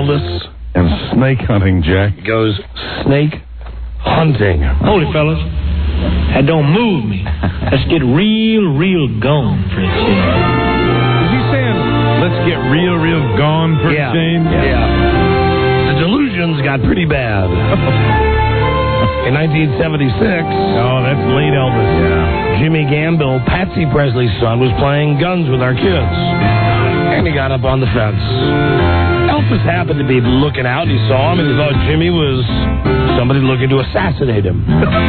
Elvis and snake hunting, Jack. goes snake hunting. Hold it, fellas. That don't move me. Let's get real gone for a change. Is he saying, let's get real gone for a change? Yeah. The delusions got pretty bad. In 1976, that's late Elvis. Yeah. Jimmy Gamble, Patsy Presley's son, was playing guns with our kids. And he got up on the fence. Elvis happened to be looking out, and he saw him, and he thought Jimmy was somebody looking to assassinate him.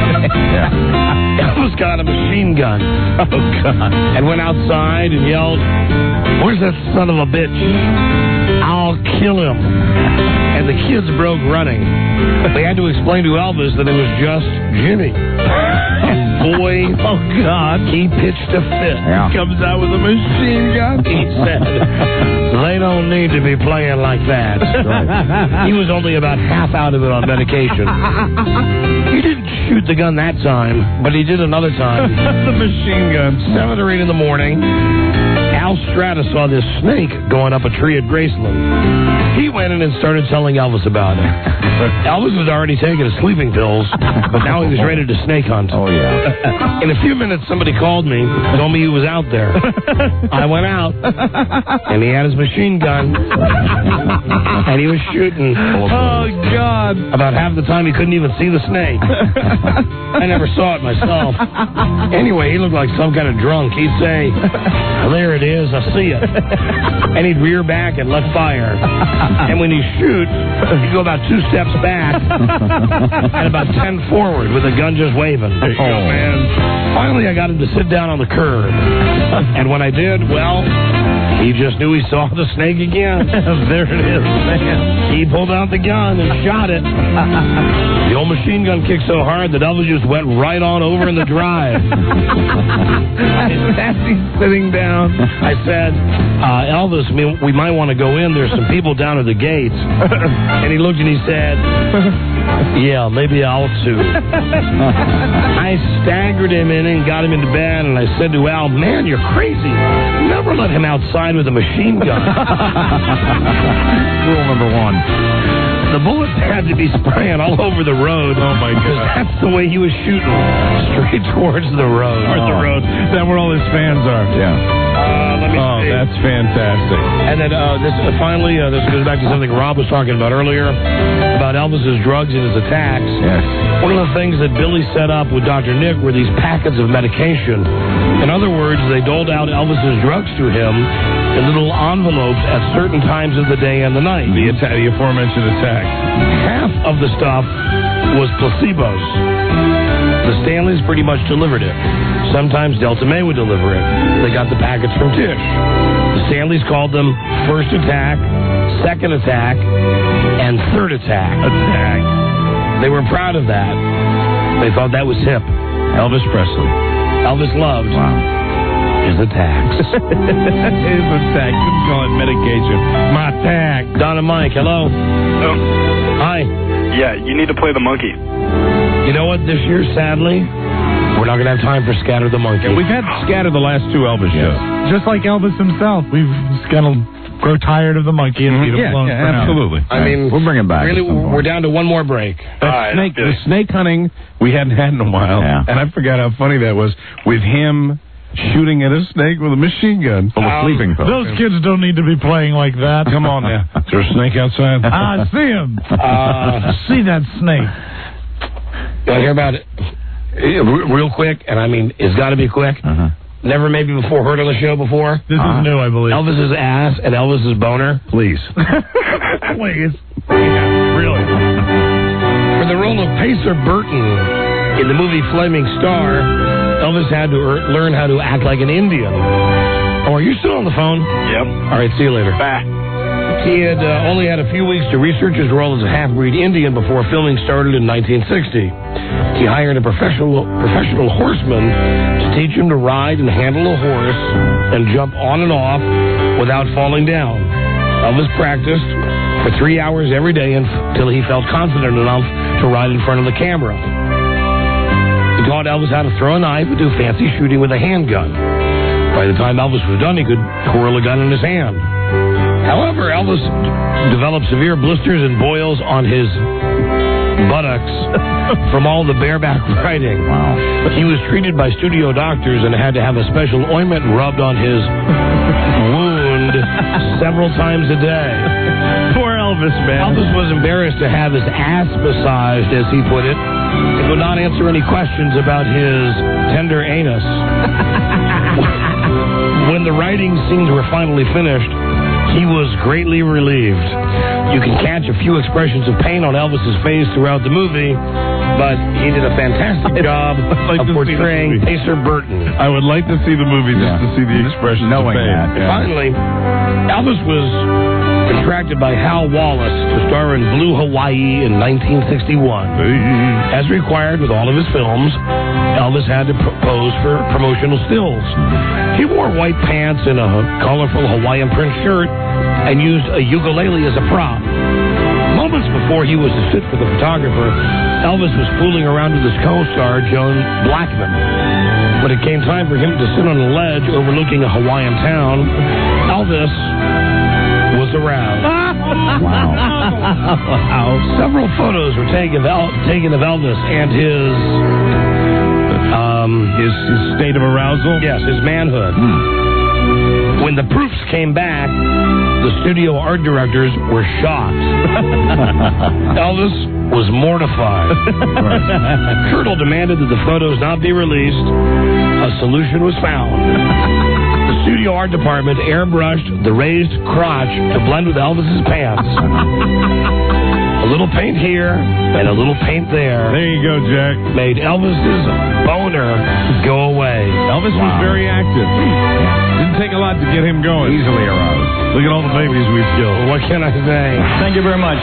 Elvis got a machine gun. Oh, God. And went outside and yelled, "Where's that son of a bitch? I'll kill him." And the kids broke running. They had to explain to Elvis that it was just Jimmy. And boy, oh God, he pitched a fit. Yeah. Comes out with a machine gun. He said, "They don't need to be playing like that." Right. He was only about half out of it on medication. He didn't shoot the gun that time, but he did another time. The machine gun. 7 or 8 in the morning. Al Strata saw this snake going up a tree at Graceland. He went in and started telling Elvis about it. Elvis was already taking his sleeping pills, but now he was ready to snake hunt. Oh, yeah. In a few minutes, somebody called me, told me he was out there. I went out, and he had his machine gun, and he was shooting. Oh, God. About half the time, he couldn't even see the snake. I never saw it myself. Anyway, he looked like some kind of drunk. He'd say, "There it is, I see it." And he'd rear back and let fire. And when he shoots, he'd go about 2 steps back and about 10 forward with the gun just waving. Oh, man. Finally, I got him to sit down on the curb. And when I did, well, he just knew he saw the snake again. There it is, man. He pulled out the gun and shot it. The old machine gun kicked so hard that Elvis just went right on over in the drive. As he's sitting down, I said, "Elvis, we might want to go in. There's some people down at the gates." And he looked and he said, "Yeah, maybe I'll too." I staggered him in and got him into bed, and I said to Al, "Man, you're crazy. Never let him outside with a machine gun." Rule number 1. The bullets had to be spraying all over the road. Oh, my God. That's the way he was shooting, straight towards the road. Towards the road. That's where all his fans are. Yeah. Let me see. That's fantastic. And then finally, this goes back to something Rob was talking about earlier, about Elvis's drugs and his attacks. Yes. One of the things that Billy set up with Dr. Nick were these packets of medication. In other words, they doled out Elvis's drugs to him in little envelopes at certain times of the day and the night. The aforementioned attacks. Half of the stuff was placebos. The Stanleys pretty much delivered it. Sometimes Delta May would deliver it. They got the packets from Tish. The Stanleys called them first attack, second attack, and third attack. They were proud of that. They thought that was hip. Elvis Presley. Elvis loved his attacks. His attack. Couldn't call it medication. My attack. Don and Mike, hello. Hi. Yeah, you need to play the monkey. You know what? This year, sadly, we're not going to have time for Scatter the Monkey. Yeah, we've had Scatter the last 2 Elvis shows. Just like Elvis himself. We've just got to grow tired of the monkey and leave him alone for now. Absolutely. I mean, we'll bring him back. Really, we're down to one more break. The snake hunting we hadn't had in a while. Yeah. And I forgot how funny that was with him shooting at a snake with a machine gun full of sleeping pills. Those kids don't need to be playing like that. Come on now. Is there a snake outside? I see him. See that snake. You want to hear about it? Real quick, and I mean, it's got to be quick. Never maybe before heard on the show before. This is new, I believe. Elvis's ass and Elvis's boner. Please. Please. Yeah, really. For the role of Pacer Burton in the movie Flaming Star, Elvis had to learn how to act like an Indian. Oh, are you still on the phone? Yep. All right, see you later. Bye. He had only had a few weeks to research his role as a half-breed Indian before filming started in 1960. He hired a professional horseman to teach him to ride and handle a horse and jump on and off without falling down. Elvis practiced for 3 hours every day until he felt confident enough to ride in front of the camera. He taught Elvis how to throw a knife and do fancy shooting with a handgun. By the time Elvis was done, he could twirl a gun in his hand. However, Elvis developed severe blisters and boils on his buttocks from all the bareback riding. Wow. He was treated by studio doctors and had to have a special ointment rubbed on his wound several times a day. Poor Elvis, man. Elvis was embarrassed to have his ass massaged, as he put it, and would not answer any questions about his tender anus. When the writing scenes were finally finished, he was greatly relieved. You can catch a few expressions of pain on Elvis's face throughout the movie, but he did a fantastic job of portraying Pacer Burton. I would like to see the movie just to see the expressions of pain. Yeah. Finally, Elvis was contracted by Hal Wallace to star in Blue Hawaii in 1961. As required with all of his films, Elvis had to pose for promotional stills. He wore white pants and a colorful Hawaiian print shirt and used a ukulele as a prop. Moments before he was to sit for the photographer, Elvis was fooling around with his co-star, Joan Blackman. When it came time for him to sit on a ledge overlooking a Hawaiian town, Elvis was aroused. Wow. Several photos were taken of Elvis and his state of arousal? Yes, his manhood. When the proofs came back, the studio art directors were shocked. Elvis was mortified. Turtle demanded that the photos not be released. A solution was found. The studio art department airbrushed the raised crotch to blend with Elvis's pants. A little paint here and a little paint there. There you go, Jack. Made Elvis's boner go away. Elvis was very active. Didn't take a lot to get him going. Easily aroused. Look at all the babies we've killed. What can I say? Thank you very much.